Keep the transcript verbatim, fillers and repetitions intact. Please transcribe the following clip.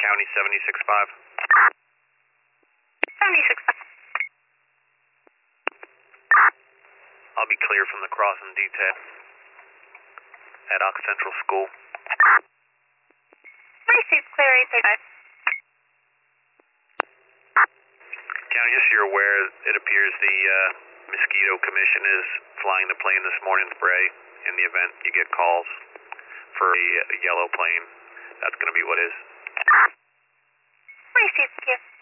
County seventy-six five. seventy-six five. I'll be clear from the crossing detail at Ox Central School. Received clear eight thirty-five. County, just so you're aware, it appears the uh, Mosquito Commission is flying the plane this morning to Bray. In the event you get calls for a, a yellow plane, that's going to be what is. Received, thank you.